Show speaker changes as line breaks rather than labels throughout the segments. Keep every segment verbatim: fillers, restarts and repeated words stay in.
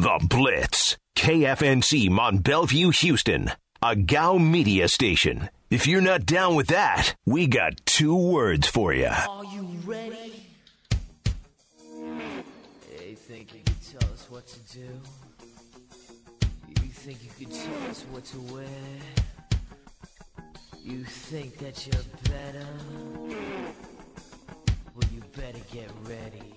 The Blitz. K F N C Mont Bellevue, Houston. A G A U media station. If you're not down with that, we got two words for you.
Are you ready? You think you could tell us what to do? You think you could tell us what to wear? You think that you're better? Well, you better get ready.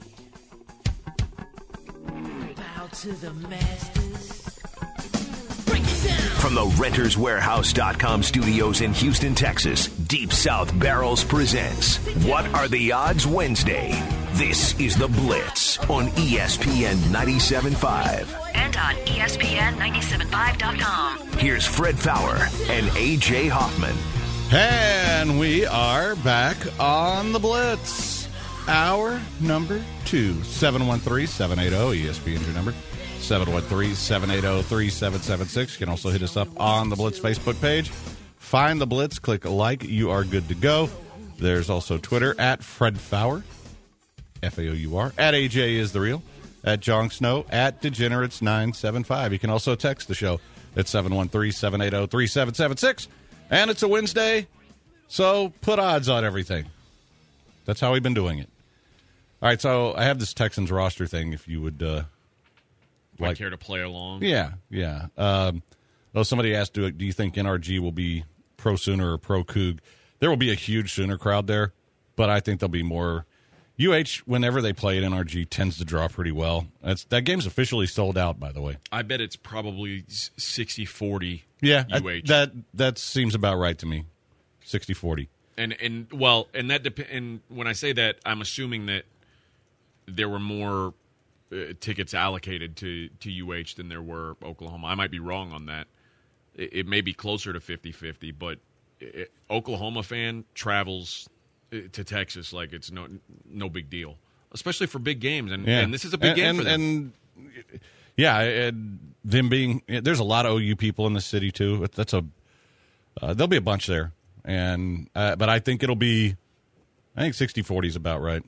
Bow to the masters. Break it down!
From the Renters Warehouse dot com studios in Houston, Texas, Deep South Barrels presents What Are the Odds Wednesday. This is The Blitz on E S P N ninety-seven point five.
And on E S P N ninety-seven point five dot com.
Here's Fred Fowler and A J Hoffman.
And we are back on The Blitz. Hour number two. seven one three, seven eight zero, E S P N's your number. seven one three, seven eight zero, three seven seven six. You can also hit us up on the Blitz Facebook page. Find The Blitz, click like, you are good to go. There's also Twitter, at Fred Fowler, F A O U R, at A J is the real, at Jon Snow, at Degenerates nine seven five. You can also text the show at seven one three, seven eight zero, three seven seven six. And it's a Wednesday, so put odds on everything. That's how we've been doing it. All right, so I have this Texans roster thing, if you would uh,
like.
like
care to play along?
Yeah, yeah. Um, oh, somebody asked, do, do you think N R G will be pro-Sooner or pro-Coug? There will be a huge Sooner crowd there, but I think there'll be more. U H, whenever they play at N R G, tends to draw pretty well. That's, that game's officially sold out, by the way.
I bet it's probably sixty forty
Yeah,
U H.
I, that that seems about right to me, sixty forty.
And, and well, and that dep- and when I say that, I'm assuming that there were more uh, tickets allocated to, to U H than there were Oklahoma. I might be wrong on that. It, it may be closer to fifty-fifty, but it, Oklahoma fan travels to Texas like it's no no big deal, especially for big games. And,
yeah.
and this is a big
and,
game
and,
for them.
And, yeah, and them being – there's a lot of O U people in the city, too. That's a uh, – there'll be a bunch there. and uh, But I think it'll be – I think sixty forty is about right.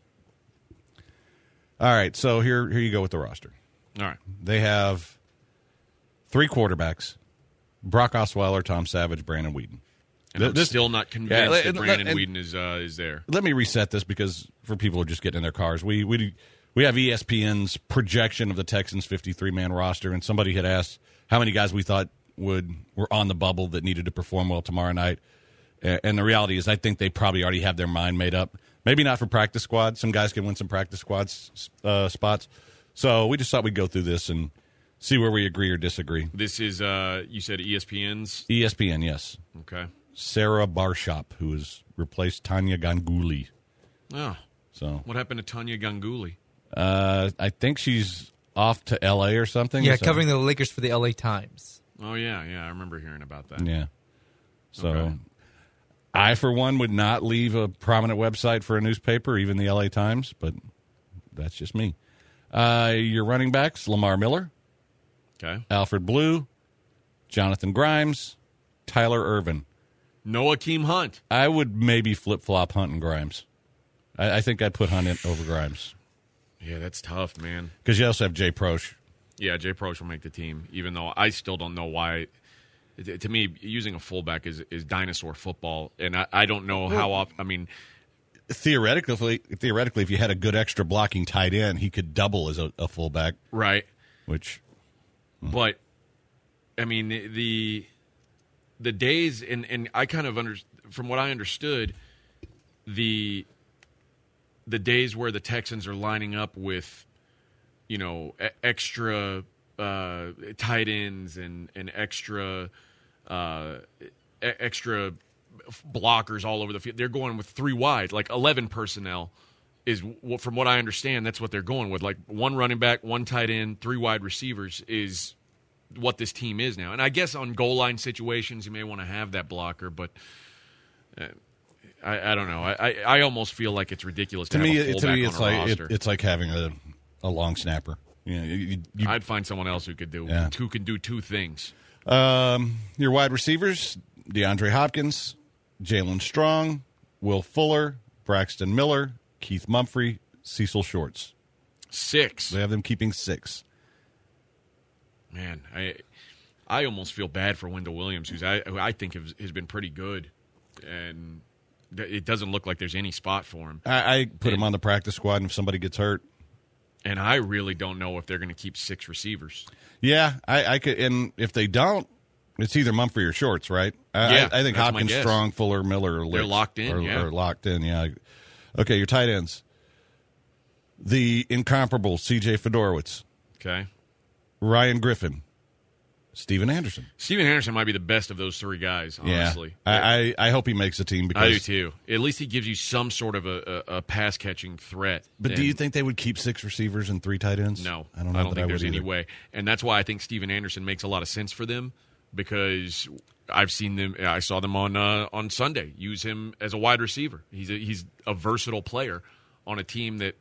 All right, so here here you go with the roster.
All right.
They have three quarterbacks, Brock Osweiler, Tom Savage, Brandon Weeden.
And I'm
This-
still not convinced
Yeah,
that
and-
Brandon
and-
Weeden is uh, is there.
Let me reset this because for people who are just getting in their cars, we we we have E S P N's projection of the Texans' fifty-three man roster, and somebody had asked how many guys we thought would were on the bubble that needed to perform well tomorrow night. And the reality is I think they probably already have their mind made up. Maybe not for practice squad. Some guys can win some practice squads uh, spots. So we just thought we'd go through this and see where we agree or disagree.
This is, uh, you said E S P N's?
E S P N, yes.
Okay.
Sarah Barshop, who has replaced Tanya Ganguly.
Oh.
So
What happened to Tanya Ganguly?
uh, I think she's off to L A or something.
Yeah,
so,
covering the Lakers for the L A Times.
Oh, yeah, yeah. I remember hearing about that.
Yeah. So
Okay.
I, for one, would not leave a prominent website for a newspaper, even the L A Times, but that's just me. Uh, your running backs, Lamar Miller,
Okay.
Alfred Blue, Jonathan Grimes, Tyler Irvin.
No Akeem Hunt.
I would maybe flip-flop Hunt and Grimes. I, I think I'd put Hunt in over Grimes.
Yeah, that's tough, man.
Because you also have Jay Proche.
Yeah, Jay Proche will make the team, even though I still don't know why. To me, using a fullback is, is dinosaur football, and I, I don't know how often. I mean,
Theoretically, theoretically, if you had a good extra blocking tight end, he could double as a, a fullback.
right.
Which,
But, I mean, the the days, and, and I kind of, under, from what I understood, the the days where the Texans are lining up with, you know, e- extra uh, tight ends and, and extra uh, e- extra blockers all over the field. They're going with three wide, like eleven personnel is, from what I understand, that's what they're going with. Like one running back, one tight end, three wide receivers is what this team is now. And I guess on goal line situations, you may want to have that blocker, but uh, I, I don't know. I, I, I almost feel like it's ridiculous to,
to
have
me,
a
it,
fullback
to me,
on
it's
a
like it,
roster.
it's like having a, a long snapper. You know, you, you,
I'd find someone else who could do
Yeah.
who can do two things.
um, your wide receivers: DeAndre Hopkins, Jalen Strong, Will Fuller, Braxton Miller, Keith Mumphrey, Cecil Shorts.
Six.
They have them keeping six.
Man, I I almost feel bad for Wendell Williams, who's I who I think has, has been pretty good, and it doesn't look like there's any spot for him.
I, I put
and,
him on the practice squad, and if somebody gets hurt,
and I really don't know if they're going to keep six receivers.
Yeah, I, I could, and if they don't, it's either Mumphrey or Shorts, right? I,
Yeah,
I, I think
that's my
Hopkins,
guess.
Strong, Fuller, Miller, are
They're
lit-
locked in,
Are,
yeah.
are locked in. Yeah. Okay, your tight ends. The incomparable C J Fedorowicz,
Okay.
Ryan Griffin, Steven Anderson.
Steven Anderson might be the best of those three guys, honestly.
Yeah, I, I, I hope he makes the team because.
I do too. At least he gives you some sort of a, a, a pass catching threat.
But
And
do you think they would keep six receivers and three tight ends?
No,
I don't know.
I don't
that
think
I
there's
would
any
either.
way, and that's why I think Steven Anderson makes a lot of sense for them because I've seen them. I saw them on uh, on Sunday use him as a wide receiver. He's a, he's a versatile player on a team that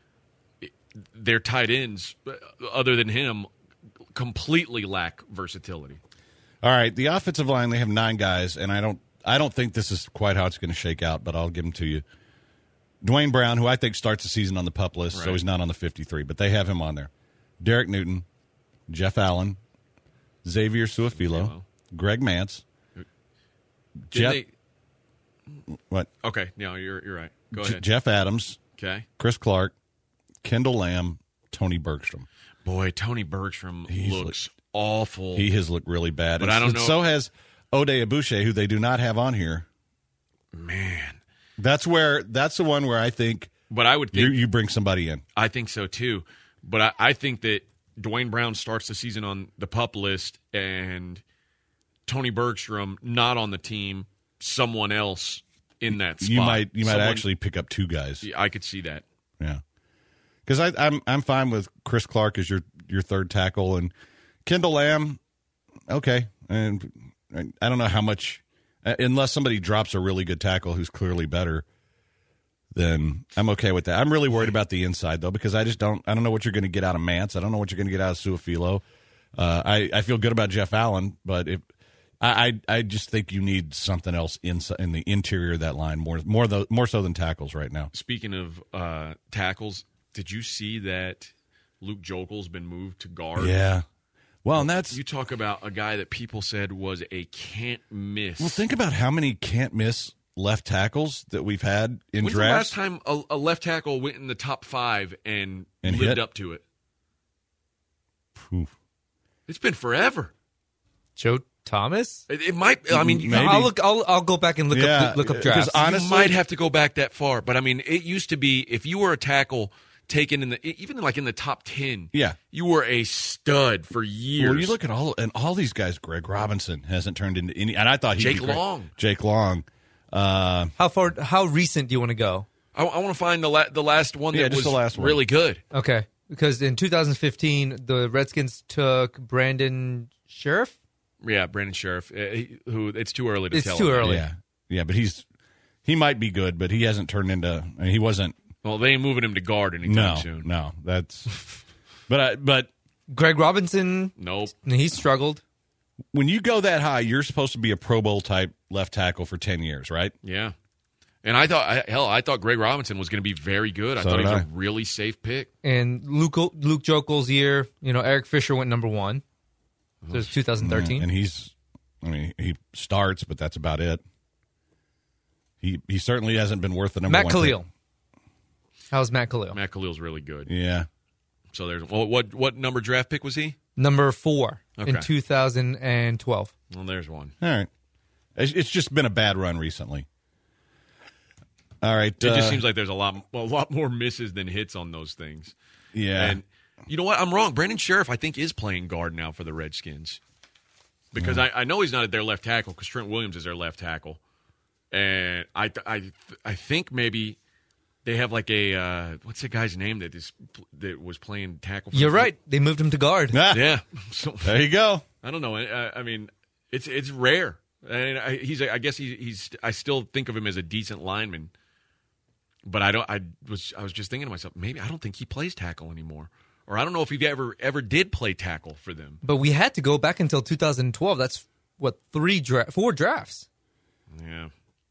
their tight ends, other than him, completely lack versatility.
All right, the offensive line, they have nine guys, and I don't I don't think this is quite how it's going to shake out, but I'll give them to you. Dwayne Brown, who I think starts the season on the PUP list, so
Right.
he's not on the fifty-three, but they have him on there. Derek Newton, Jeff Allen, Xavier Suafilo,
Suafilo.
Greg Mance,
Did
Jeff,
they-
what?
okay, no, you're you're right. Go
J-
ahead.
Jeff Adams,
Okay.
Chris Clark, Kendall Lamb, Tony Bergstrom.
Boy, Tony Bergstrom
He's
looks awful.
He has looked really bad.
But
And
I don't
s-
know-
So has Ode Abuche, who they do not have on here.
Man.
That's where that's the one where I think
But I would think
you, you bring somebody in.
I think so too. But I, I think that Dwayne Brown starts the season on the PUP list and Tony Bergstrom not on the team, someone else in that spot.
You might you might
Someone-
actually pick up two guys.
I could see that.
Yeah, because I'm I'm fine with Chris Clark as your your third tackle and Kendall Lamb. Okay, and I don't know how much unless somebody drops a really good tackle who's clearly better. Then I'm okay with that. I'm really worried about the inside though because I just don't I don't know what you're going to get out of Mance. I don't know what you're going to get out of Suafilo. Uh, I I feel good about Jeff Allen, but if I, I I just think you need something else in in the interior of that line more more though, more so than tackles right now.
Speaking of uh, tackles, did you see that Luke Jokel's been moved to guard?
Yeah. Well, and that's
You talk about a guy that people said was a can't miss.
well. Think about how many can't miss left tackles that we've had in
When's the last
drafts.
time a, a left tackle went in the top five and,
And
lived
hit?
up to it?
Oof.
It's been forever.
Joe Thomas?
It, it might. I mean,
Maybe.
I'll look. I'll I'll go back and look
Yeah,
up look up
'cause
drafts.
honestly-
you might have to go back that far, but I mean, it used to be if you were a tackle taken in the even like in the top ten,
Yeah.
you were a stud for years.
Well, you look at all and all these guys. Greg Robinson hasn't turned into any, and I thought he'd
Jake
be great.
Long.
Jake Long. Uh,
how far? How recent do you want to go?
I, I want to find the la- the last one that
Yeah, just
was
the last one.
really good.
Okay, because in two thousand fifteen, the Redskins took Brandon Sheriff.
Yeah, Brandon Sheriff, uh, he- who it's too early to
It's
tell.
too
about.
early.
yeah, yeah, but he's he might be good, but he hasn't turned into. I mean, he wasn't.
Well, they ain't moving him to guard anytime
No,
soon.
no, that's. But I, but
Greg Robinson,
Nope.
he struggled.
when you go that high, you're supposed to be a Pro Bowl type left tackle for ten years, right?
Yeah. And I thought, I- hell, I thought Greg Robinson was going to be very good. I
So
thought he
did
was
I.
a really safe pick.
And Luke Luke Jokel's year, you know, Eric Fisher went number one. So it's two thousand thirteen.
and he's. I mean, he starts, but that's about it. He he certainly hasn't been worth the number
Matt
one.
Khalil.
pick.
How's Matt Khalil?
Matt Khalil's really good.
Yeah.
So there's well, what what number draft pick was he?
Number four in
Okay.
two thousand twelve.
Well, there's one.
All right. It's, it's just been a bad run recently. All right.
It
uh,
just seems like there's a lot a lot more misses than hits on those things.
yeah.
And you know what? I'm wrong. Brandon Sheriff, I think, is playing guard now for the Redskins. Because I, I know he's not at their left tackle because Trent Williams is their left tackle. And I, I, I think maybe they have like a, uh, what's the guy's name that is that was playing tackle for
You're
the-
right. They moved him to guard.
Ah,
Yeah. So,
There you go.
I don't know. I, I mean, it's it's rare. And I, he's, I guess he, he's, I still think of him as a decent lineman. But I don't, I was, I was just thinking to myself, maybe I don't think he plays tackle anymore. Or I don't know if he ever ever did play tackle for them.
But we had to go back until two thousand twelve. That's what three dra- four drafts.
Yeah.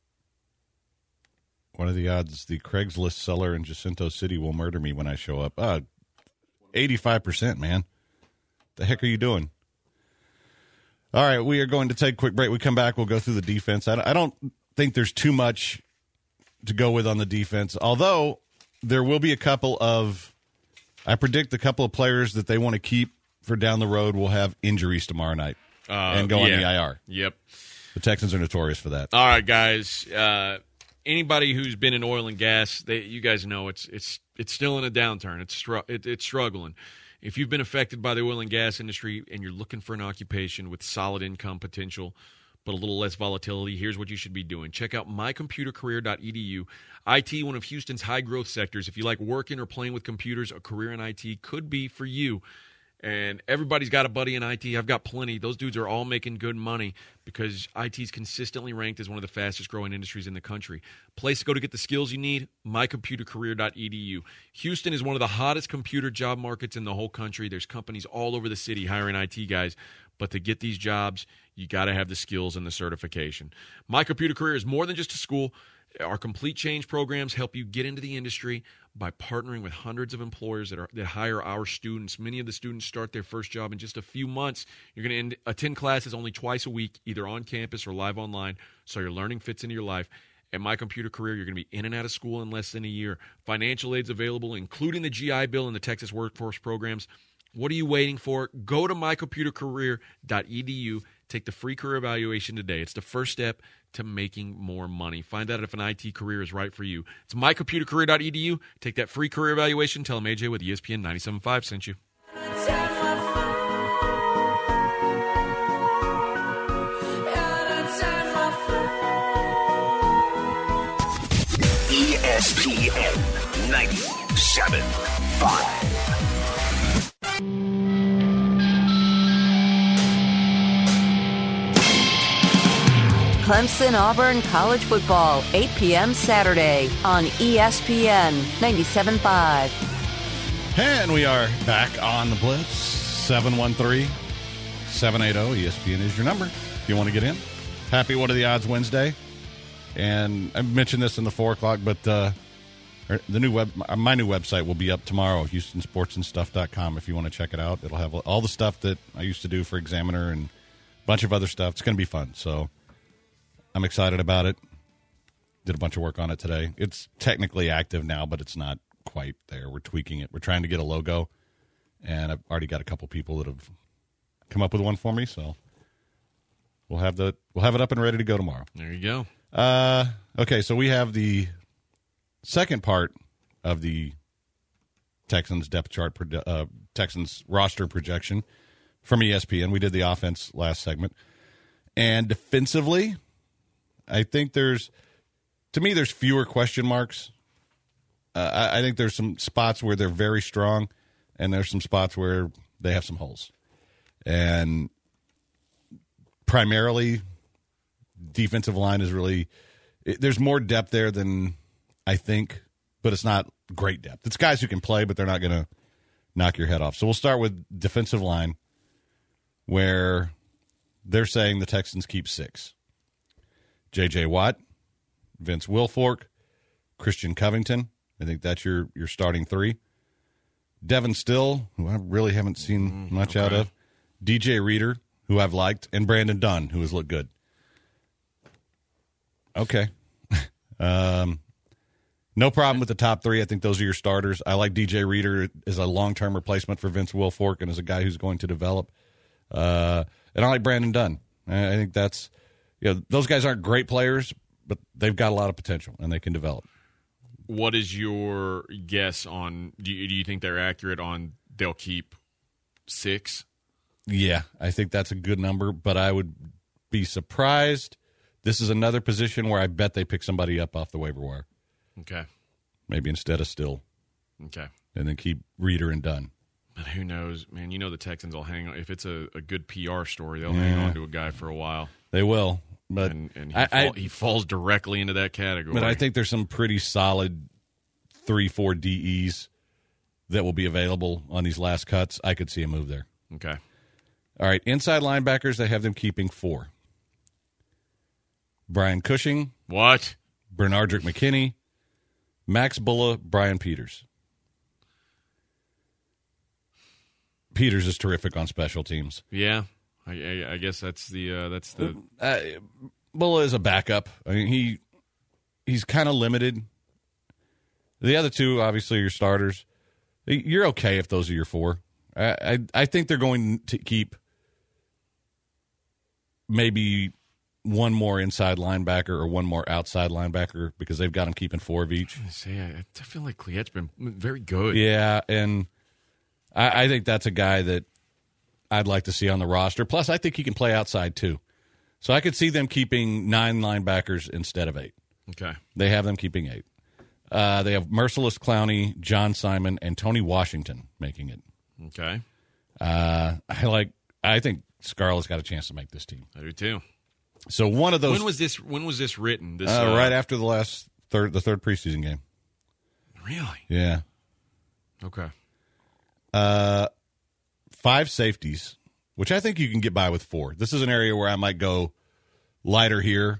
What are the odds the Craigslist seller in Jacinto City will murder me when I show up? Uh, eighty-five percent, man. The heck are you doing? All right, we are going to take a quick break. We come back, we'll go through the defense. I I don't think there's too much to go with on the defense, although there will be a couple of, I predict a couple of players that they want to keep for down the road will have injuries tomorrow night
uh,
and go
yeah.
on the I R.
Yep.
The Texans are notorious for that.
All right, guys. Uh, anybody who's been in oil and gas, they, you guys know it's it's it's still in a downturn. It's str- it, it's struggling. If you've been affected by the oil and gas industry and you're looking for an occupation with solid income potential but a little less volatility, here's what you should be doing. Check out my computer career dot e d u. I T, one of Houston's high-growth sectors. If you like working or playing with computers, a career in I T could be for you. And everybody's got a buddy in I T. I've got plenty. Those dudes are all making good money because I T is consistently ranked as one of the fastest-growing industries in the country. Place to go to get the skills you need, my computer career dot e d u. Houston is one of the hottest computer job markets in the whole country. There's companies all over the city hiring I T guys. But to get these jobs, you got to have the skills and the certification. My Computer Career is more than just a school. Our complete change programs help you get into the industry by partnering with hundreds of employers that are that hire our students. Many of the students start their first job in just a few months. You're going to attend classes only twice a week, either on campus or live online, so your learning fits into your life. At My Computer Career, you're going to be in and out of school in less than a year. Financial aid's available, including the G I Bill and the Texas Workforce Programs. What are you waiting for? Go to my computer career dot e d u. Take the free career evaluation today. It's the first step to making more money. Find out if an I T career is right for you. It's my computer career dot e d u. Take that free career evaluation. Tell them A J with E S P N ninety-seven point five sent you.
E S P N ninety-seven point five.
Clemson Auburn College Football, eight p.m. Saturday on E S P N ninety-seven point five.
And we are back on the Blitz. seven one three, seven eight zero E S P N is your number if you want to get in. Happy What Are the Odds Wednesday. And I mentioned this in the four o'clock, but uh, the new web, my new website will be up tomorrow, houston sports and stuff dot com, if you want to check it out. It'll have all the stuff that I used to do for Examiner and a bunch of other stuff. It's going to be fun. So I'm excited about it. Did a bunch of work on it today. It's technically active now, but it's not quite there. We're tweaking it. We're trying to get a logo, and I've already got a couple people that have come up with one for me. So we'll have the we'll have it up and ready to go tomorrow.
There you go.
Uh, okay, so we have the second part of the Texans depth chart, uh, Texans roster projection from E S P N. We did the offense last segment, and defensively, I think there's, to me, there's fewer question marks. Uh, I, I think there's some spots where they're very strong, and there's some spots where they have some holes. And primarily, defensive line is really, it, there's more depth there than I think, but it's not great depth. It's guys who can play, but they're not going to knock your head off. So we'll start with defensive line, where they're saying the Texans keep six. J J. Watt, Vince Wilfork, Christian Covington. I think that's your, your starting three. Devin Still, who I really haven't seen much okay. out of. D J Reader, who I've liked. And Brandon Dunn, who has looked good. Okay. um, no problem with the top three. I think those are your starters. I like D J Reader as a long-term replacement for Vince Wilfork and as a guy who's going to develop. Uh, and I like Brandon Dunn. I, I think that's... Yeah, those guys aren't great players, but they've got a lot of potential, and they can develop.
What is your guess on do you, do you think they're accurate on they'll keep six?
Yeah, I think that's a good number, but I would be surprised. This is another position where I bet they pick somebody up off the waiver wire.
Okay.
Maybe instead of Still.
Okay.
And then keep Reader and Dunn.
But who knows? Man, you know the Texans will hang on. If it's a, a good P R story, they'll
yeah.
hang on to a guy for a while.
They will. But
and, and he,
I,
fall,
I,
he falls directly into that category.
But I think there's some pretty solid three, four D Es that will be available on these last cuts. I could see a move there.
Okay.
All right. Inside linebackers, they have them keeping four. Brian Cushing.
What?
Bernardrick McKinney. Max Bulla, Brian Peters. Peters is terrific on special teams.
Yeah, I, I, I guess that's the uh, that's the
Uh, Bulla is a backup. I mean, he he's kind of limited. The other two, obviously, are your starters. You're okay if those are your four. I I, I think they're going to keep maybe one more inside linebacker or one more outside linebacker because they've got them keeping four of each.
I say I, I feel like Cleet's been very good.
Yeah, and I, I think that's a guy that I'd like to see on the roster. Plus, I think he can play outside too. So I could see them keeping nine linebackers instead of eight.
Okay.
They have them keeping eight. Uh, they have Merciless Clowney, John Simon, and Tony Washington making it.
Okay.
Uh, I like. I think Scarlett's got a chance to make this team.
I do too.
So one of those.
When was this? When was this written? This
uh,
uh,
right after the last third, the third preseason game.
Really?
Yeah.
Okay.
Uh, five safeties, which I think you can get by with four. This is an area where I might go lighter here.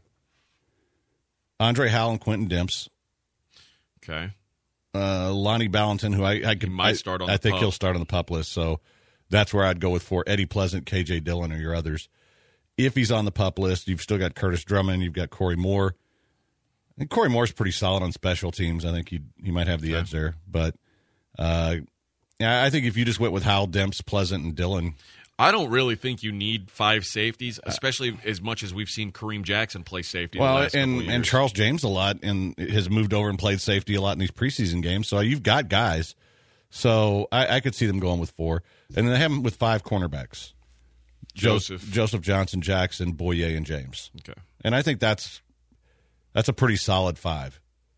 Andre Howell and Quentin Demps.
Okay.
Uh, Lonnie Ballantyne, who I, I could
He might start on
I
the
think
pup.
he'll start on the pup list. So that's where I'd go with four. Eddie Pleasant, K J Dillon are your others. If he's on the pup list, you've still got Curtis Drummond. You've got Corey Moore. I think Corey Moore's pretty solid on special teams. I think he he might have the
Okay.
edge there. But uh, yeah, I think if you just went with Howell, Demps, Pleasant, and Dillon.
I don't really think you need five safeties, especially as much as we've seen Kareem Jackson play safety. the
Well,
last couple
and,
of years.
and Charles James a lot and has moved over and played safety a lot in these preseason games. So you've got guys. So I, I could see them going with four. And then they have them with five cornerbacks.
Joseph.
Joseph Johnson, Jackson, Boye, and James.
Okay.
And I think that's that's a pretty solid five.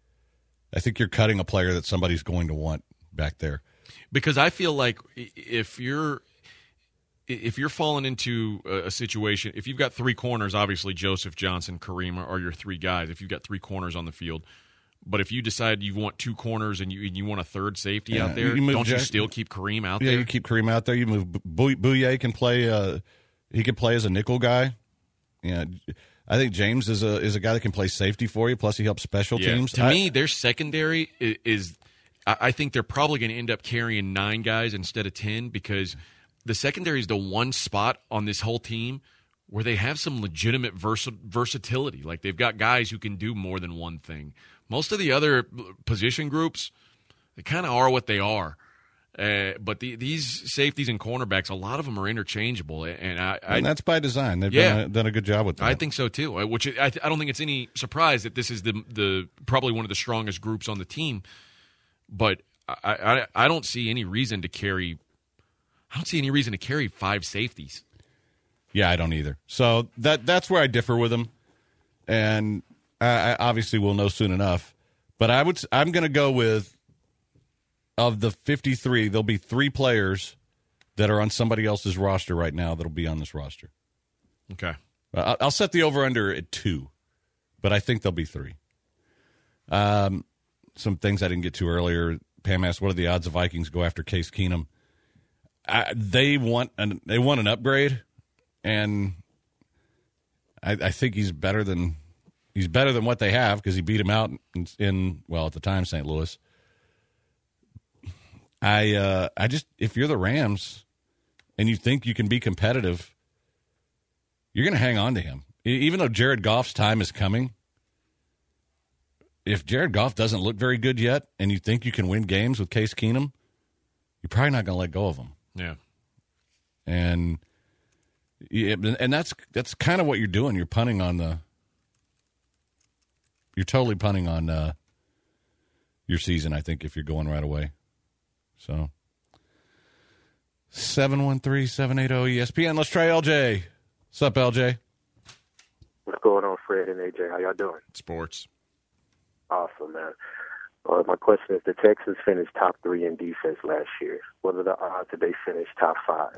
I think you're cutting a player that somebody's going to want back there.
Because I feel like if you're if you're falling into a situation, if you've got three corners, obviously Joseph, Johnson, Kareem are your three guys. If you've got three corners on the field, but if you decide you want two corners and you and you want a third safety
Yeah,
out there,
you move
don't you
Jack-
still keep Kareem out
Yeah,
there?
you keep Kareem out there. You move Bou- Bouye can play. Uh, he could play as a nickel guy. Yeah, I think James is a is a guy that can play safety for you. Plus, he helps special
Yeah.
teams.
To
I-
me, their secondary is, is I I think they're probably going to end up carrying nine guys instead of ten because the secondary is the one spot on this whole team where they have some legitimate vers- versatility. Like they've got guys who can do more than one thing. Most of the other position groups, they kind of are what they are. Uh, but the, these safeties and cornerbacks, a lot of them are interchangeable, and I, I
and that's by design. They've
Yeah.
done, a, done a good job with that.
I think so too. uh, Which I, I don't think it's any surprise that this is the the probably one of the strongest groups on the team. But I, I I don't see any reason to carry. I don't see any reason to carry five safeties.
Yeah, I don't either. So that that's where I differ with him, and I, I obviously we'll know soon enough. But I would I'm going to go with of the fifty-three, there'll be three players that are on somebody else's roster right now that'll be on this roster.
Okay.
I'll, I'll set the over under at two, but I think there'll be three. Um, some things I didn't get to earlier. Pam asked, "What are the odds the Vikings go after Case Keenum?" I, they want an they want an upgrade, and I, I think he's better than he's better than what they have because he beat him out in, in well at the time Saint Louis. I uh, I just if you're the Rams and you think you can be competitive, you're going to hang on to him, E- even though Jared Goff's time is coming. If Jared Goff doesn't look very good yet, and you think you can win games with Case Keenum, you're probably not going to let go of him.
Yeah.
And yeah, and that's that's kind of what you're doing. You're punting on the. You're totally punting on uh, your season. I think if you're going right away, so seven one three seven eight zero E S P N. Let's try L J. What's up, L J?
What's going on, Fred and A J? How y'all doing?
Sports.
Awesome, man. Uh, my question is: the Texans finished top three in defense last year. What are the odds that they finish top five?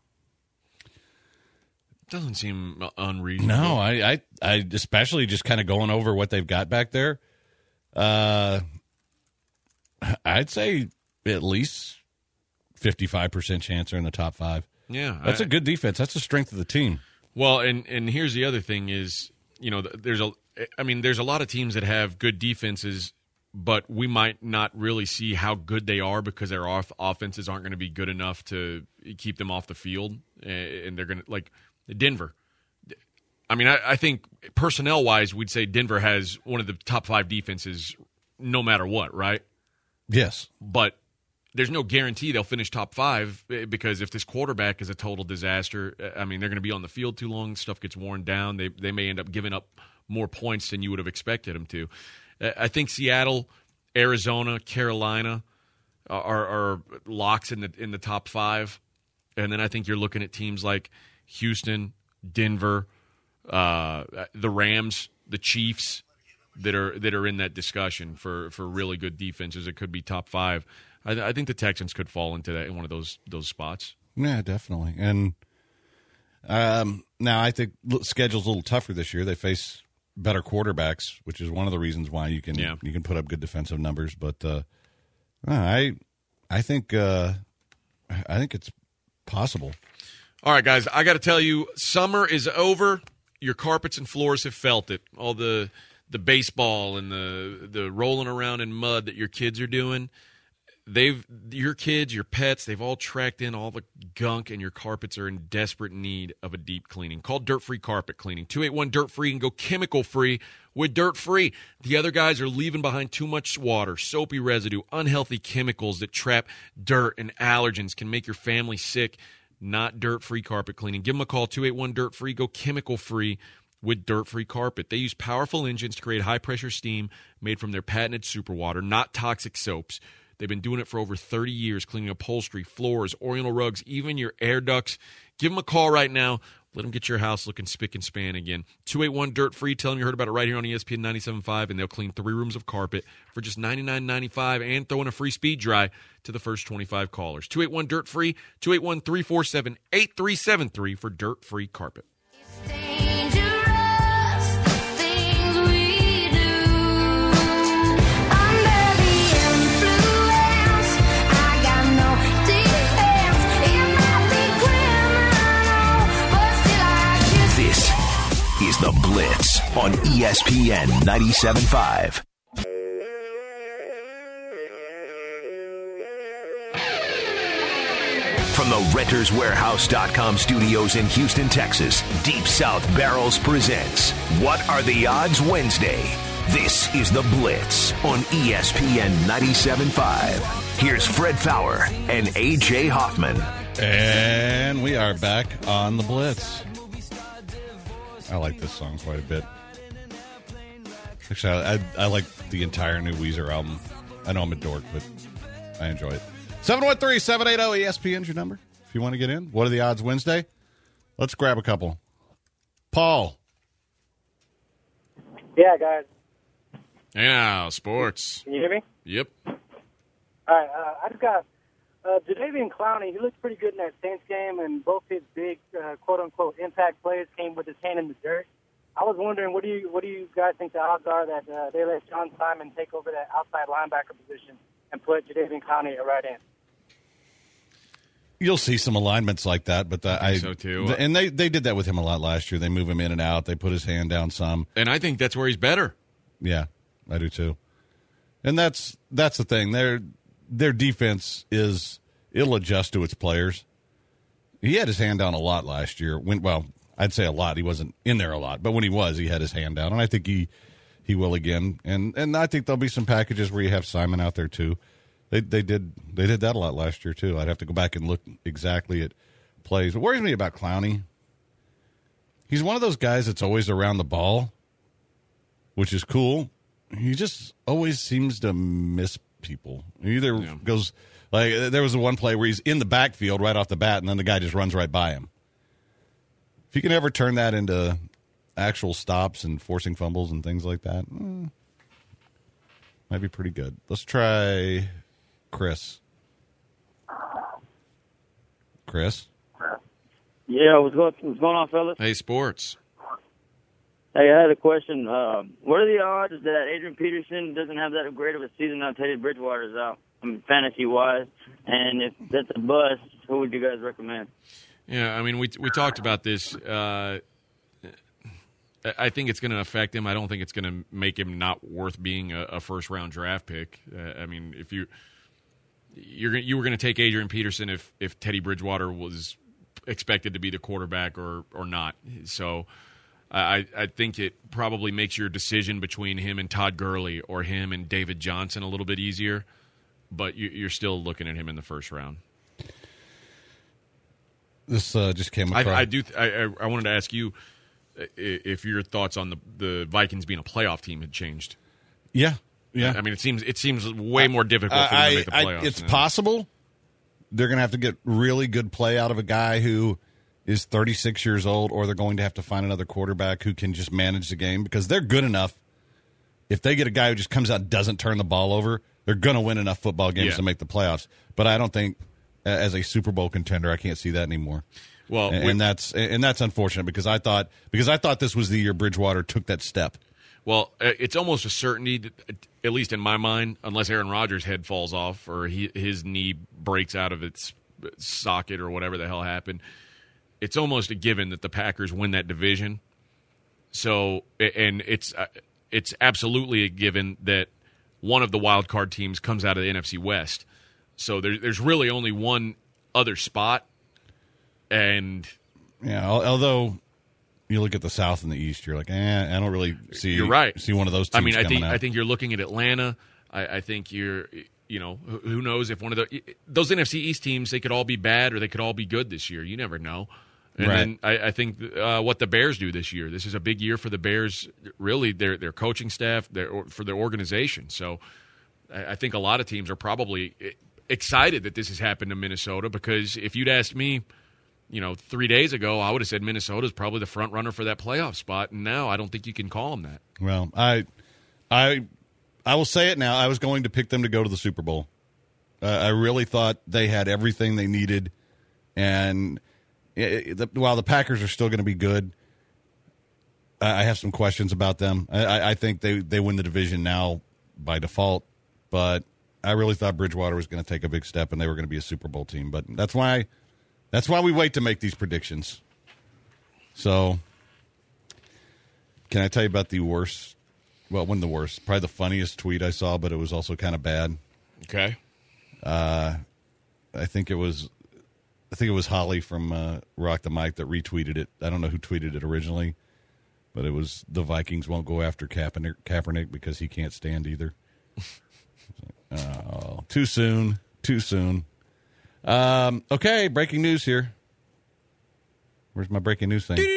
Doesn't seem unreasonable.
No, I, I, I especially just kind of going over what they've got back there. Uh, I'd say at least fifty-five percent chance they're in the top five.
Yeah.
That's
I-
a good defense. That's the strength of the team.
Well, and and here's the other thing is, you know, there's a I mean, there's a lot of teams that have good defenses, but we might not really see how good they are because their off- offenses aren't going to be good enough to keep them off the field, and they're going to like Denver. I mean, I, I think personnel-wise, we'd say Denver has one of the top five defenses no matter what, right?
Yes.
But there's no guarantee they'll finish top five because if this quarterback is a total disaster, I mean, they're going to be on the field too long, stuff gets worn down, they they may end up giving up more points than you would have expected them to. I think Seattle, Arizona, Carolina are, are locks in the in the top five. And then I think you're looking at teams like Houston, Denver, uh, the Rams, the Chiefs that are that are in that discussion for, for really good defenses. It could be top five. I, I think the Texans could fall into that in one of those those spots.
Yeah, definitely. And um, now I think the schedule's a little tougher this year. They face better quarterbacks, which is one of the reasons why you can
yeah.
you can put up good defensive numbers. But uh, I I think uh, I think it's possible.
All right, guys, I got to tell you, summer is over. Your carpets and floors have felt it. All the the baseball and the the rolling around in mud that your kids are doing. They've your kids, your pets, they've all tracked in all the gunk, and your carpets are in desperate need of a deep cleaning. Call Dirt Free Carpet Cleaning. two eight one Dirt Free and go chemical free with Dirt Free. The other guys are leaving behind too much water, soapy residue, unhealthy chemicals that trap dirt and allergens, can make your family sick. Not Dirt Free Carpet Cleaning. Give them a call, two eight one Dirt Free. Go chemical free with Dirt Free Carpet. They use powerful engines to create high-pressure steam made from their patented superwater, not toxic soaps. They've been doing it for over thirty years, cleaning upholstery, floors, oriental rugs, even your air ducts. Give them a call right now. Let them get your house looking spick and span again. two eight one Dirt Free. Tell them you heard about it right here on E S P N ninety-seven point five, and they'll clean three rooms of carpet for just ninety-nine ninety-five and throw in a free speed dry to the first twenty-five callers. two eight one Dirt Free, two eight one, three four seven, eight three seven three for Dirt Free Carpet.
Is The Blitz on E S P N ninety-seven point five. From the Renters Warehouse dot com studios in Houston, Texas, Deep South Barrels presents What Are the Odds Wednesday. This is The Blitz on E S P N ninety-seven point five. Here's Fred Fowler and A J Hoffman.
And we are back on The Blitz. I like this song quite a bit. Actually, I, I, I like the entire new Weezer album. I know I'm a dork, but I enjoy it. seven one three, seven eight zero, E S P N is your number if you want to get in. What are the odds Wednesday? Let's grab a couple. Paul.
Yeah, guys.
Yeah, sports.
Can you hear me?
Yep.
All right, uh, I just got uh, Jadeveon Clowney. He looked pretty good in that Saints game, and both his big, uh, quote-unquote, impact plays came with his hand in the dirt. I was wondering, what do you what do you guys think the odds are that uh, they let John Simon take over that outside linebacker position and put Jadeveon Clowney at right end?
You'll see some alignments like that, but the,
I think
I
so too.
And they, they did that with him a lot last year. They move him in and out. They put his hand down some.
And I think that's where he's better.
Yeah, I do too. And that's that's the thing. Their their defense is it'll adjust to its players. He had his hand down a lot last year. When, well, I'd say a lot. He wasn't in there a lot, but when he was, he had his hand down, and I think he he will again. And and I think there'll be some packages where you have Simon out there too. They they did they did that a lot last year too. I'd have to go back and look exactly at plays. What worries me about Clowney, he's one of those guys that's always around the ball, which is cool. He just always seems to miss people. He either
yeah.
goes like there was the one play where he's in the backfield right off the bat, and then the guy just runs right by him. If you can ever turn that into actual stops and forcing fumbles and things like that, eh, might be pretty good. Let's try Chris. Chris?
Yeah, what's going, what's going on, fellas?
Hey, sports.
Hey, I had a question. Uh, what are the odds that Adrian Peterson doesn't have that great of a season now Teddy Bridgewater's out, I mean, fantasy-wise? And if that's a bust, who would you guys recommend?
Yeah, I mean, we we talked about this. Uh, I think it's going to affect him. I don't think it's going to make him not worth being a, a first-round draft pick. Uh, I mean, if you you're you were going to take Adrian Peterson if if Teddy Bridgewater was expected to be the quarterback or or not. So I I think it probably makes your decision between him and Todd Gurley or him and David Johnson a little bit easier. But you, you're still looking at him in the first round.
This uh, just came across.
I, I do. I, I wanted to ask you if your thoughts on the the Vikings being a playoff team had changed.
Yeah, yeah.
I mean, it seems it seems way more difficult for them
I,
to make the
I,
playoffs.
it's
now.
possible they're going to have to get really good play out of a guy who is thirty-six years old, or they're going to have to find another quarterback who can just manage the game because they're good enough. If they get a guy who just comes out and doesn't turn the ball over, they're going to win enough football games
Yeah.
to make the playoffs. But I don't think, as a Super Bowl contender, I can't see that anymore.
Well,
and,
we-
and that's and that's unfortunate because I thought because I thought this was the year Bridgewater took that step.
Well, uh, it's almost a certainty, that, at least in my mind, unless Aaron Rodgers' head falls off or he, his knee breaks out of its socket or whatever the hell happened. It's almost a given that the Packers win that division. So, and it's uh, it's absolutely a given that one of the wild card teams comes out of the N F C West. So there, there's really only one other spot. And
Yeah, al- although you look at the South and the East, you're like, eh, I don't really see.
You're right.
See one of those teams
I mean, I
coming
think
out.
I think you're looking at Atlanta. I, I think you're, you know, who who knows if one of the those N F C East teams, they could all be bad or they could all be good this year. You never know. And
Right.
then I, I think uh, what the Bears do this year. This is a big year for the Bears. Really, their their coaching staff, their for their organization. So I, I think a lot of teams are probably excited that this has happened to Minnesota because if you'd asked me, you know, three days ago, I would have said Minnesota's probably the front runner for that playoff spot, and now I don't think you can call them that.
Well, I, I, I will say it now. I was going to pick them to go to the Super Bowl. Uh, I really thought they had everything they needed, and it, the, while the Packers are still going to be good, I, I have some questions about them. I, I, I think they they win the division now by default, but I really thought Bridgewater was going to take a big step, and they were going to be a Super Bowl team. But that's why. That's why we wait to make these predictions. So, can I tell you about the worst? Well, one of the worst, probably the funniest tweet I saw, but it was also kind of bad.
Okay.
Uh, I think it was, I think it was Holly from uh, Rock the Mic that retweeted it. I don't know who tweeted it originally, but it was the Vikings won't go after Kaepernick, Kaepernick because he can't stand either. Oh, too soon, too soon. Um, okay, breaking news here. Where's my breaking news thing?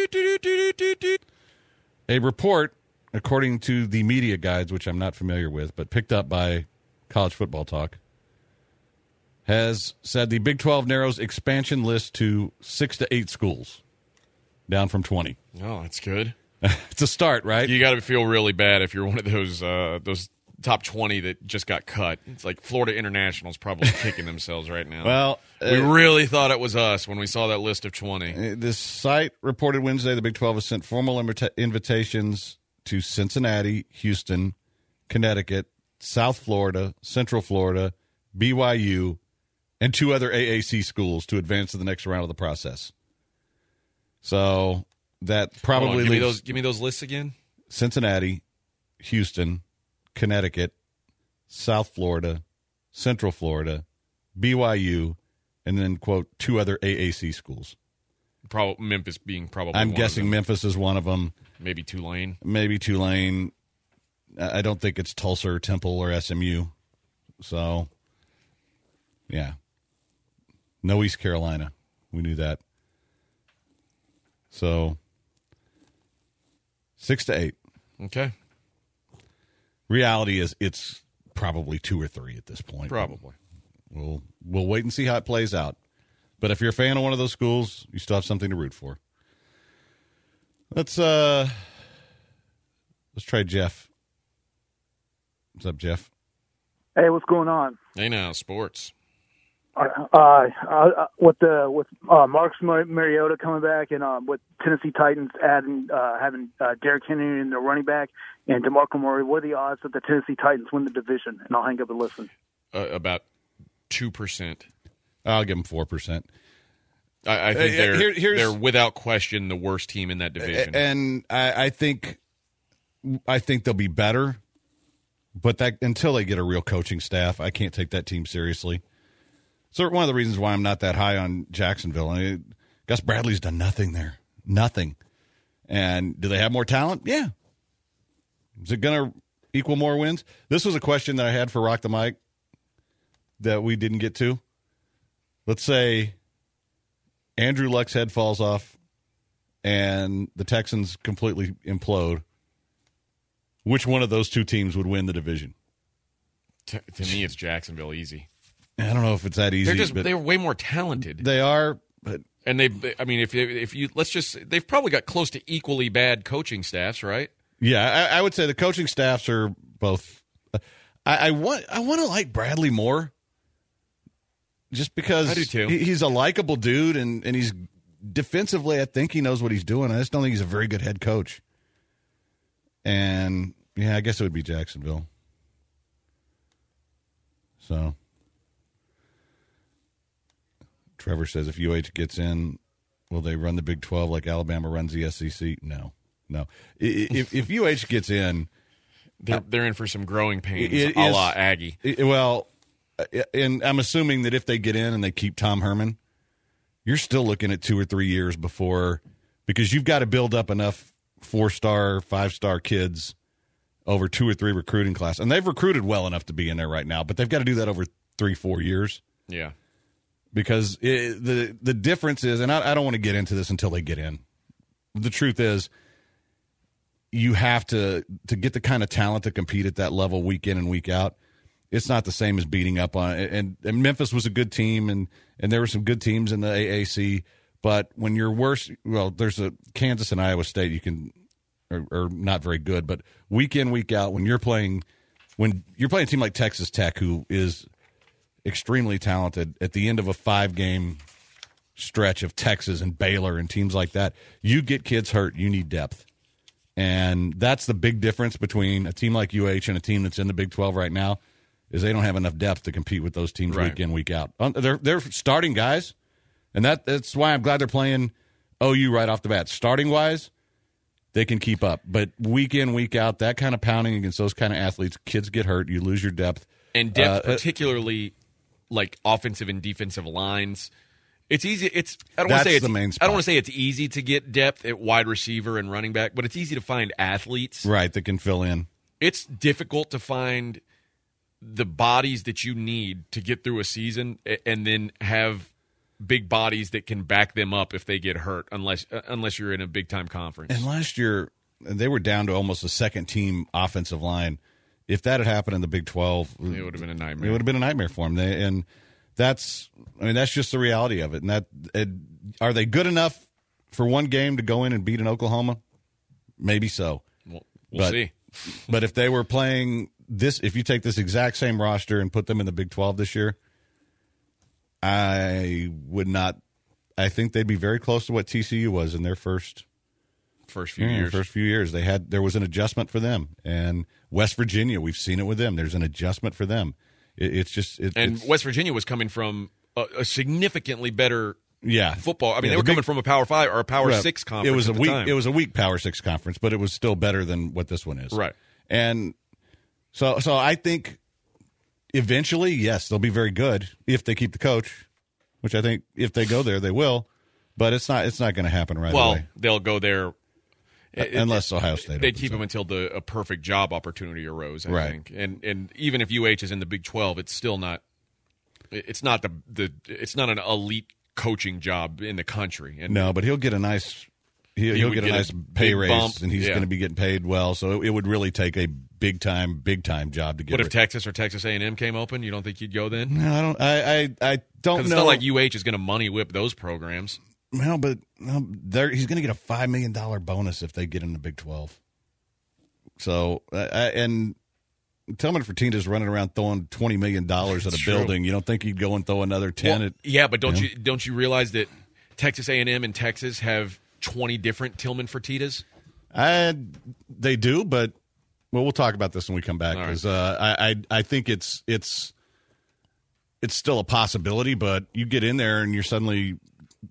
A report, according to the media guides, which I'm not familiar with, but picked up by College Football Talk, has said the Big twelve narrows expansion list to six to eight schools, down from twenty.
Oh, that's good.
It's a start, right?
You got to feel really bad if you're one of those uh, those top twenty that just got cut. It's like Florida International's probably kicking themselves right now.
Well,
we
uh,
really thought it was us when we saw that list of twenty.
Uh, This site reported Wednesday the Big twelve has sent formal invita- invitations to Cincinnati, Houston, Connecticut, South Florida, Central Florida, B Y U, and two other A A C schools to advance to the next round of the process. So that
Hold
probably
on, give me
leaves
those. Give me those lists again.
Cincinnati, Houston, Connecticut, South Florida, Central Florida, B Y U, and then, quote, two other A A C schools.
Probably Memphis being probably.
I'm
one of
guessing
them.
Memphis is one of them.
Maybe Tulane.
Maybe Tulane. I I don't think it's Tulsa or Temple or S M U. So, yeah. No East Carolina. We knew that. So, six to eight.
Okay.
Reality is it's probably two or three at this point.
Probably.
We'll we'll wait and see how it plays out. But if you're a fan of one of those schools, you still have something to root for. Let's uh let's try Jeff. What's up, Jeff?
Hey, what's going on?
Hey now, sports.
Uh, uh, with the with uh, Marcus Mar- Mariota coming back, and uh, with Tennessee Titans adding uh, having uh, Derrick Henry in the running back and DeMarco Murray, what are the odds that the Tennessee Titans win the division? And I'll hang up and listen.
Uh, about two percent.
I'll give him four percent.
I, I think
Uh,
they're
here- here's-
they're without question the worst team in that division.
And I, I think I think they'll be better, but that until they get a real coaching staff, I can't take that team seriously. So one of the reasons why I'm not that high on Jacksonville, I mean, Gus Bradley's done nothing there, nothing. And do they have more talent? Yeah. Is it going to equal more wins? This was a question that I had for Rock the Mic that we didn't get to. Let's say Andrew Luck's head falls off and the Texans completely implode. Which one of those two teams would win the division?
To, to me, it's Jacksonville easy.
I don't know if it's that easy.
They're just
but
they're way more talented.
They are, but
and they. I mean, if you, if you let's just they've probably got close to equally bad coaching staffs, right?
yeah, I, I would say the coaching staffs are both. I, I want I want to like Bradley more, just because
I do too.
He, he's a likable dude, and and he's defensively. I think he knows what he's doing. I just don't think he's a very good head coach. And yeah, I guess it would be Jacksonville. So. Trevor says if U H gets in, will they run the Big twelve like Alabama runs the S E C? No, no. If, if U H gets in,
they're they're in for some growing pains,
it
a
is-
la Aggie.
it- well, and I'm assuming that if they get in and they keep Tom Herman, you're still looking at two or three years before, because you've got to build up enough four-star, five-star kids over two or three recruiting class, and they've recruited well enough to be in there right now, but they've got to do that over three, four years.
Yeah.
Because it, the the difference is, and I, I don't want to get into this until they get in. The truth is, you have to to get the kind of talent to compete at that level week in and week out. It's not the same as beating up on it. And, and Memphis was a good team, and, and there were some good teams in the A A C. But when you're worse, well, there's a Kansas and Iowa State you can are, are not very good. But week in, week out, when you're playing, when you're playing a team like Texas Tech, who is extremely talented, at the end of a five-game stretch of Texas and Baylor and teams like that, you get kids hurt, you need depth. And that's the big difference between a team like U H and a team that's in the Big twelve right now, is they don't have enough depth to compete with those teams
Right.
week in, week out. Um, They're, they're starting guys, and that that's why I'm glad they're playing O U right off the bat. Starting-wise, they can keep up. But week in, week out, that kind of pounding against those kind of athletes, kids get hurt, you lose your depth.
And depth,
Uh,
particularly like offensive and defensive lines. It's easy. It's I don't want to
That's
say it's
the main
I
spot.
don't want to say it's easy to get depth at wide receiver and running back, but it's easy to find athletes.
Right, that can fill in.
It's difficult to find the bodies that you need to get through a season, a- and then have big bodies that can back them up if they get hurt, unless uh, unless you're in a big time conference.
And last year, they were down to almost a second-team offensive line. If that had happened in the Big twelve,
It would have been a nightmare.
It would have been a nightmare for them. They, and that's, I mean, that's just the reality of it. And that, it, are they good enough for one game to go in and beat an Oklahoma? Maybe so.
We'll, we'll
But-
see.
But if they were playing this, if you take this exact same roster and put them in the Big twelve this year, I would not. I think they'd be very close to what T C U was in their first
First few
yeah,
years.
First few years, they had there was an adjustment for them, and West Virginia, we've seen it with them. There's an adjustment for them. It, it's just it,
And
it's,
West Virginia was coming from a, a significantly better
yeah
football. I mean,
Yeah,
they were
the big-
coming from a Power Five or a Power
Well,
Six conference.
It was a
at the
weak.
time.
It was a weak Power Six conference, but it was still better than what this one is.
Right.
And so, so I think eventually, yes, they'll be very good if they keep the coach, which I think if they go there, they will. But it's not. It's not going to happen right
well,
away.
they'll go there. It-
Unless Ohio State
They'd
opens
keep
up.
him until the a perfect job opportunity arose, I
Right.
think. And and even if U H is in the Big twelve, it's still not it's not the the it's not an elite coaching job in the country. And
No, but he'll get a nice. He,
He
he'll
would
get a
get a
nice pay
big
raise,
bump.
and he's
Yeah.
going to be getting paid well. So it, it would really take a big time, big time job to get.
what if
rid-
Texas or Texas A and M came open? You don't think you'd go then?
No, I don't. I I, I don't
'Cause
know.
it's not like U H is going to money whip those programs.
Well, but no, they're, he's going to get a five million dollar bonus if they get in the Big twelve. So uh, and Tillman Fertitta's running around throwing twenty million dollars at a
That's true.
building. You don't think he'd go and throw another ten?
Well,
at,
yeah, but don't
you know?
you don't you realize that Texas A and M and Texas have twenty different Tillman Fertittas?
I they do, but well, we'll talk about this when we come back
All right.
because uh, I, I I think it's it's it's still a possibility. But you get in there and you're suddenly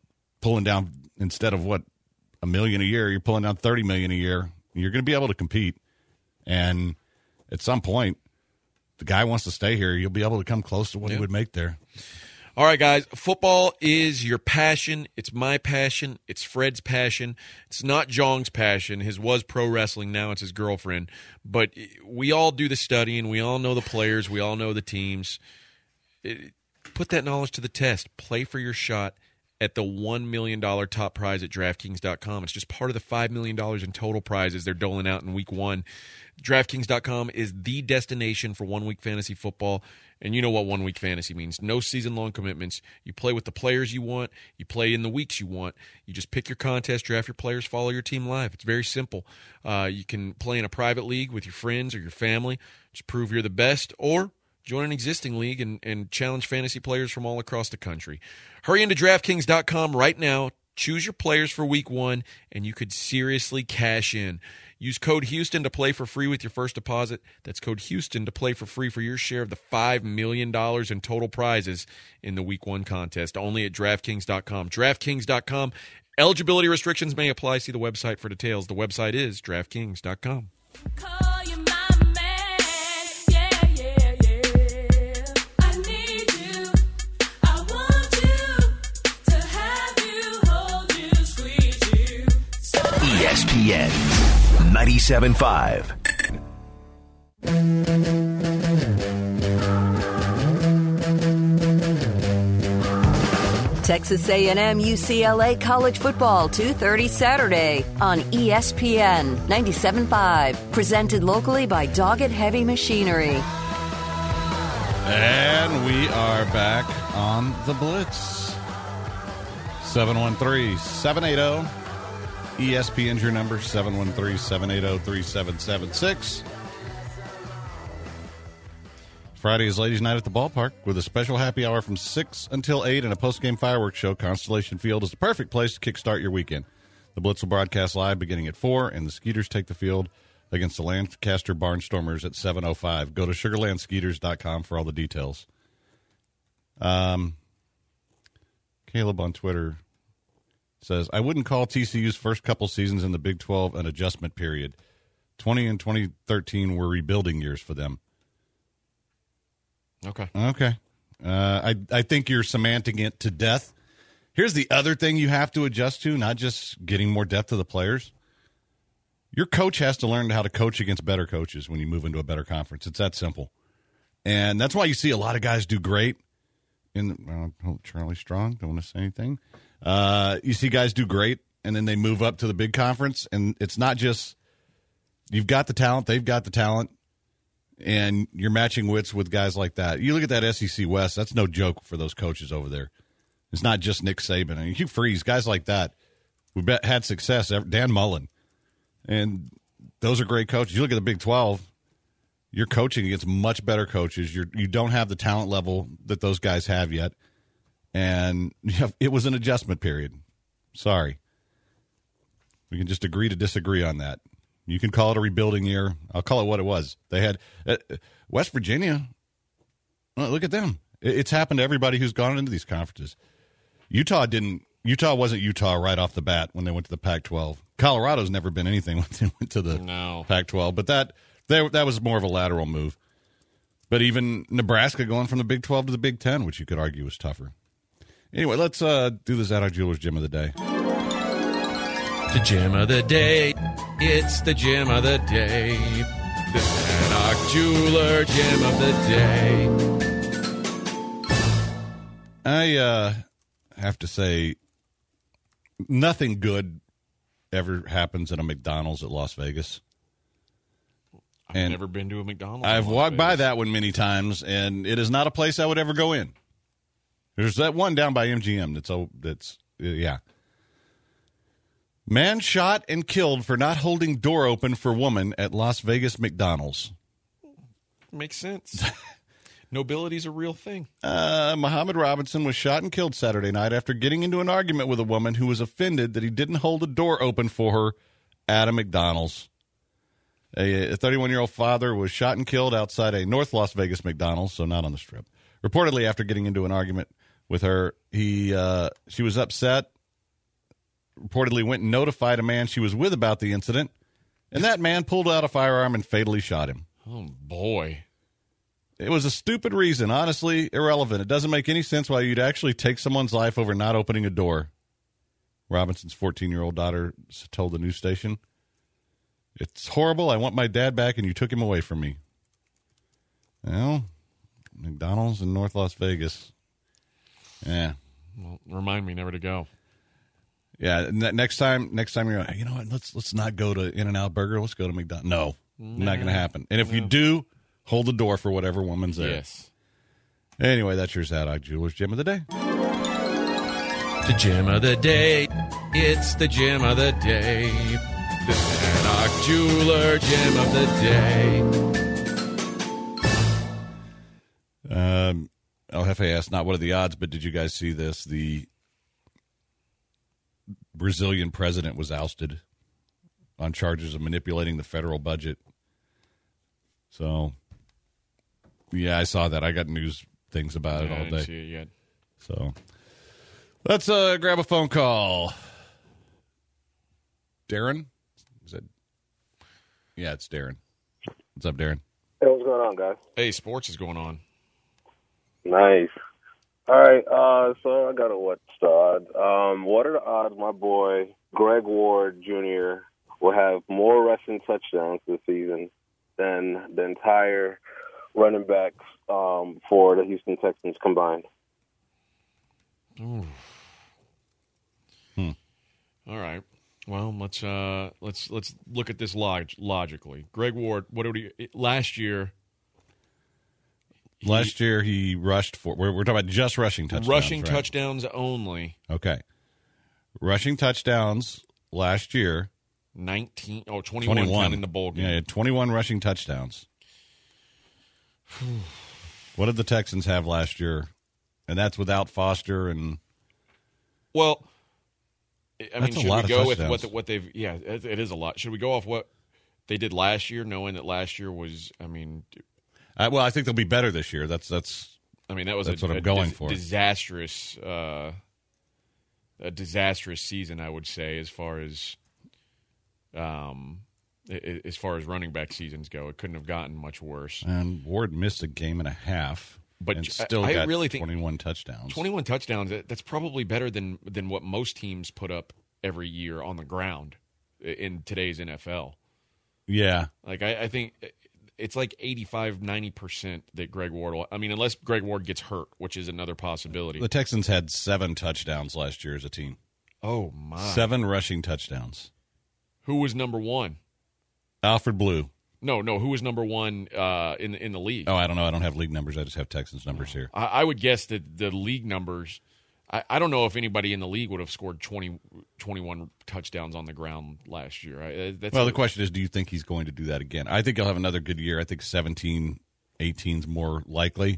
pulling down, instead of what, a million a year, you're pulling down thirty million a year. You're going to be able to compete. And at some point, the guy wants to stay here. You'll be able to come close to what
Yeah.
he would make there.
All right, guys, football is your passion. It's my passion. It's Fred's passion. It's not Jong's passion. His was pro wrestling. Now it's his girlfriend. But we all do the studying. We all know the players. We all know the teams. It, put that knowledge to the test. Play for your shot at the one million dollars top prize at DraftKings dot com. It's just part of the five million dollars in total prizes they're doling out in week one. DraftKings dot com is the destination for one-week fantasy football. And you know what one-week fantasy means. No season-long commitments. You play with the players you want. You play in the weeks you want. You just pick your contest, draft your players, follow your team live. It's very simple. Uh, you can play in a private league with your friends or your family. Just prove you're the best, or join an existing league and, and challenge fantasy players from all across the country. Hurry into DraftKings dot com right now. Choose your players for week one, and you could seriously cash in. Use code Houston to play for free with your first deposit. That's code Houston to play for free for your share of the five million dollars in total prizes in the week one contest. Only at DraftKings dot com. DraftKings dot com. Eligibility restrictions may apply. See the website for details. The website is DraftKings dot com.
E S P N ninety-seven point five.
Texas A and M U C L A College Football two thirty Saturday on E S P N ninety-seven point five. Presented locally by Doggett Heavy Machinery.
And we are back on the Blitz. seven one three, seven eight zero E S P N's your number, seven one three, seven eight zero, three seven seven six. Friday is Ladies' Night at the Ballpark with a special happy hour from six until eight and a post-game fireworks show. Constellation Field is the perfect place to kickstart your weekend. The Blitz will broadcast live beginning at four, and the Skeeters take the field against the Lancaster Barnstormers at seven oh five. Go to sugar land skeeters dot com for all the details. Um, Caleb on Twitter says, I wouldn't call T C U's first couple seasons in the Big twelve an adjustment period. twenty and twenty thirteen were rebuilding years for them.
Okay.
Okay. Uh, I, I think you're semanting it to death. Here's the other thing you have to adjust to, not just getting more depth to the players. Your coach has to learn how to coach against better coaches when you move into a better conference. It's that simple. And that's why you see a lot of guys do great. In uh, Charlie Strong, don't want to say anything. Uh, you see guys do great, and then they move up to the big conference, and it's not just you've got the talent, they've got the talent, and you're matching wits with guys like that. You look at that S E C West, that's no joke for those coaches over there. It's not just Nick Saban. I mean, Hugh Freeze, guys like that, we bet had success. Dan Mullen, and those are great coaches. You look at the Big twelve, you're coaching against much better coaches. You're, you don't have the talent level that those guys have yet. And it was an adjustment period. Sorry. We can just agree to disagree on that. You can call it a rebuilding year. I'll call it what it was. They had uh, West Virginia. Well, look at them. It, it's happened to everybody who's gone into these conferences. Utah didn't. Utah wasn't Utah right off the bat when they went to the Pac twelve. Colorado's never been anything when they went to the
no.
Pac twelve. But that they, that was more of a lateral move. But even Nebraska going from the Big twelve to the Big ten, which you could argue was tougher. Anyway, let's uh, do the Zadok Jewelers Gem of the Day.
The gem of the day. It's the gem of the day. The Zadok Jeweler Gem of the day.
I uh, have to say, nothing good ever happens at a McDonald's at Las Vegas.
I've
and
never been to a McDonald's.
I've walked by that one many times, and it is not a place I would ever go in. There's that one down by M G M that's, oh, that's yeah. Man shot and killed for not holding door open for woman at Las Vegas McDonald's.
Makes sense. Nobility's a real thing.
Uh, Muhammad Robinson was shot and killed Saturday night after getting into an argument with a woman who was offended that he didn't hold a door open for her at a McDonald's. A thirty-one-year-old father was shot and killed outside a North Las Vegas McDonald's, so not on the Strip. Reportedly, after getting into an argument with her, he uh, she was upset reportedly went and notified a man she was with about the incident, and that man pulled out a firearm and fatally shot him.
Oh, boy.
It was a stupid reason, honestly irrelevant. It doesn't make any sense why you'd actually take someone's life over not opening a door. Robinson's fourteen-year-old daughter told the news station. It's horrible. I want my dad back, and you took him away from me. Well, McDonald's in North Las Vegas. Yeah.
Well, remind me never to go.
Yeah, next time, next time you're like, you know what, let's let's not go to In-N-Out Burger. Let's go to McDonald's. No, nah, not going to happen. And if no. you do, hold the door for whatever woman's there.
Yes.
Anyway, that's your Zadok Jewelers Gem of the Day.
The gem of the day. It's the gem of the day. The Zadok Jeweler Gem of the day.
Um, El Jefe asked, not what are the odds, but did you guys see this? The Brazilian president was ousted on charges of manipulating the federal budget. So, yeah, I saw that. I got news things about
yeah,
it all
I didn't
day.
See it yet.
So, let's uh, grab a phone call. Darren? Is that? Yeah, it's Darren. What's up, Darren?
Hey, what's going on, guys?
Hey, sports is going on.
Nice. All right, uh, so I got a what start. Um, what are the odds my boy Greg Ward Junior will have more rushing touchdowns this season than the entire running backs um, for the Houston Texans combined?
Ooh.
Hmm.
All right. Well, let's uh, let's let's look at this log- logically. Greg Ward, what did he last year? He,
last year he rushed for. We're, we're talking about just rushing touchdowns.
Rushing
right?
touchdowns only.
Okay. Rushing touchdowns last year.
nineteen Oh, twenty-one,
twenty-one
counting the bowl game.
Yeah, twenty-one rushing touchdowns. What did the Texans have last year? And that's without Foster and.
Well. I
That's
mean,
a
should
lot
we
of
go with
touchdowns.
what the, what they've? Yeah, it, it is a lot. Should we go off what they did last year, knowing that last year was? I mean,
Uh, well, I think they'll be better this year. That's that's.
I mean, that was
that's
a,
what I'm
a
going
dis-
for.
Disastrous, uh, a disastrous season, I would say, as far as, um, i- as far as running back seasons go. It couldn't have gotten much worse.
And Ward missed a game and a half,
But
and
I-
still
I
got
really think
twenty-one touchdowns.
twenty-one touchdowns. that- That's probably better than than what most teams put up every year on the ground in today's N F L.
Yeah.
Like, I, I think it's like eighty-five, ninety percent that Greg Ward will – I mean, unless Greg Ward gets hurt, which is another possibility.
The Texans had seven touchdowns last year as a team.
Oh, my.
Seven rushing touchdowns.
Who was number one?
Alfred Blue.
No, no. Who was number one uh, in, in the league?
Oh, I don't know. I don't have league numbers. I just have Texans numbers here.
I, I would guess that the league numbers – I, I don't know if anybody in the league would have scored twenty, twenty-one touchdowns on the ground last year. I, that's
Well,
a,
the question is, do you think he's going to do that again? I think he'll have another good year. I think seventeen, eighteen is more likely.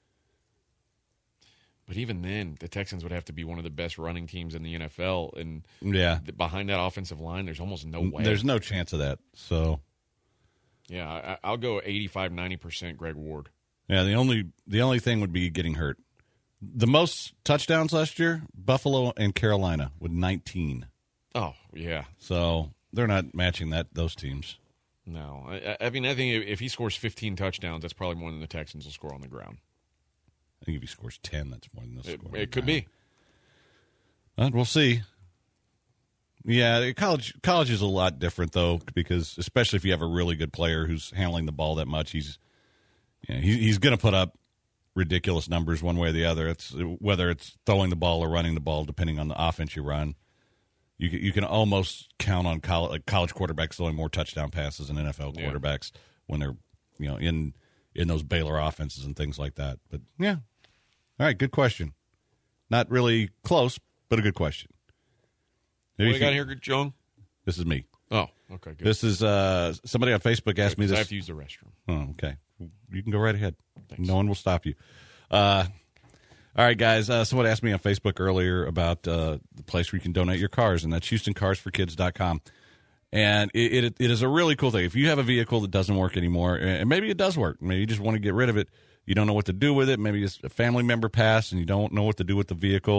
But even then, the Texans would have to be one of the best running teams in the N F L. And
yeah.
th- behind that offensive line, there's almost no way.
There's no chance of that. So,
yeah, I, I'll go eighty-five, ninety percent Greg Ward.
yeah, the only the only thing would be getting hurt. The most touchdowns last year, Buffalo and Carolina with nineteen.
Oh, yeah.
So they're not matching that those teams.
No. I, I mean, I think if he scores fifteen touchdowns, that's probably more than the Texans will score on the ground.
I think if he scores ten, that's more than they'll
It,
score.
it could be.
But we'll see. Yeah, college college is a lot different, though, because especially if you have a really good player who's handling the ball that much, he's you know, he, he's going to put up ridiculous numbers one way or the other. It's whether it's throwing the ball or running the ball, depending on the offense you run. You can, you can almost count on college, like college quarterbacks throwing more touchdown passes than N F L quarterbacks yeah. when they're you know in in those Baylor offenses and things like that. But yeah, all right, good question. Not really close, but a good question.
Maybe what do you got here, John?
This is me.
Oh, okay, good.
This is uh, somebody on Facebook asked
okay,
me this.
I have to use the restroom.
Oh, okay. You can go right ahead.
Thanks.
No one will stop you. Uh, all right, guys. Uh, someone asked me on Facebook earlier about uh, the place where you can donate your cars, and that's Houston Cars For Kids dot com. And it, it it is a really cool thing. If you have a vehicle that doesn't work anymore, and maybe it does work, maybe you just want to get rid of it, you don't know what to do with it, maybe it's a family member passed and you don't know what to do with the vehicle,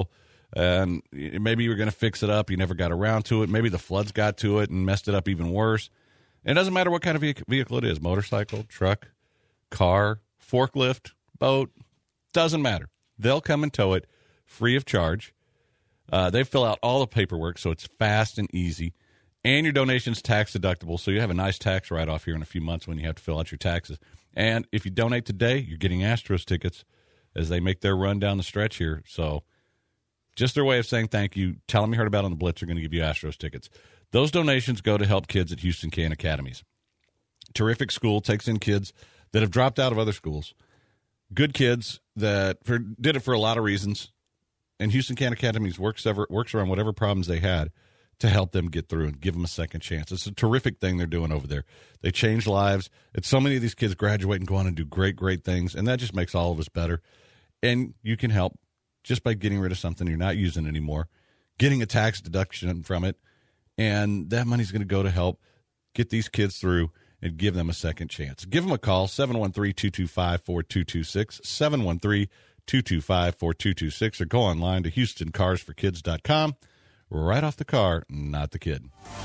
and maybe you were going to fix it up. You never got around to it. Maybe the floods got to it and messed it up even worse. It doesn't matter what kind of vehicle it is, motorcycle, truck, car, forklift, boat, doesn't matter. They'll come and tow it free of charge. Uh, they fill out all the paperwork, so it's fast and easy. And your donation's tax deductible, so you have a nice tax write-off here in a few months when you have to fill out your taxes. And if you donate today, you're getting Astros tickets as they make their run down the stretch here. So just their way of saying thank you. Tell them you heard about it on the Blitz. They're going to give you Astros tickets. Those donations go to help kids at Houston Can Academies. Terrific school, takes in kids that have dropped out of other schools. Good kids that for, did it for a lot of reasons. And Houston Can Academies works, ever, works around whatever problems they had to help them get through and give them a second chance. It's a terrific thing they're doing over there. They change lives. It's so many of these kids graduate and go on and do great, great things, and that just makes all of us better. And you can help just by getting rid of something you're not using anymore, getting a tax deduction from it, and that money's going to go to help get these kids through and give them a second chance. Give them a call, seven one three, two two five, four two two six, seven one three, two two five, four two two six, or go online to houston cars for kids dot com. Right off the car, not the kid.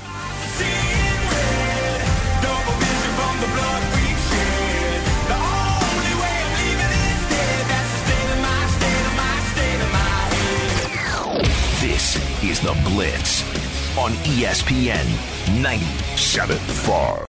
This is The Blitz on E S P N ninety-seven point five.